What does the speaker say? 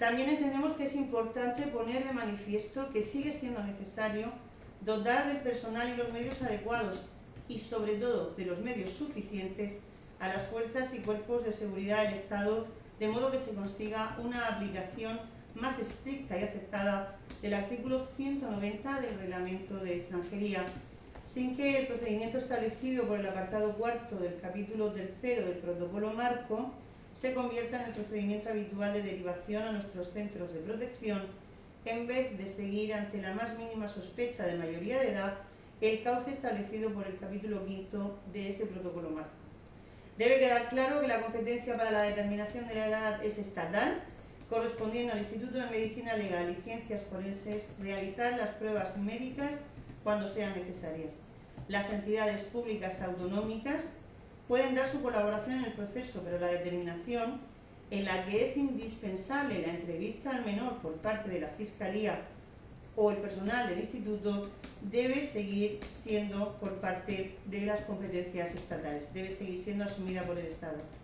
También entendemos que es importante poner de manifiesto que sigue siendo necesario dotar del personal y los medios adecuados y, sobre todo, de los medios suficientes a las fuerzas y cuerpos de seguridad del Estado, de modo que se consiga una aplicación más estricta y aceptada del artículo 190 del Reglamento de Extranjería, sin que el procedimiento establecido por el apartado cuarto del capítulo tercero del Protocolo Marco se convierta en el procedimiento habitual de derivación a nuestros centros de protección, en vez de seguir ante la más mínima sospecha de mayoría de edad el cauce establecido por el capítulo quinto de ese Protocolo Marco. Debe quedar claro que la competencia para la determinación de la edad es estatal, correspondiendo al Instituto de Medicina Legal y Ciencias Forenses realizar las pruebas médicas cuando sean necesarias. Las entidades públicas autonómicas pueden dar su colaboración en el proceso, pero la determinación en la que es indispensable la entrevista al menor por parte de la Fiscalía o el personal del Instituto debe seguir siendo por parte de las competencias estatales, debe seguir siendo asumida por el Estado.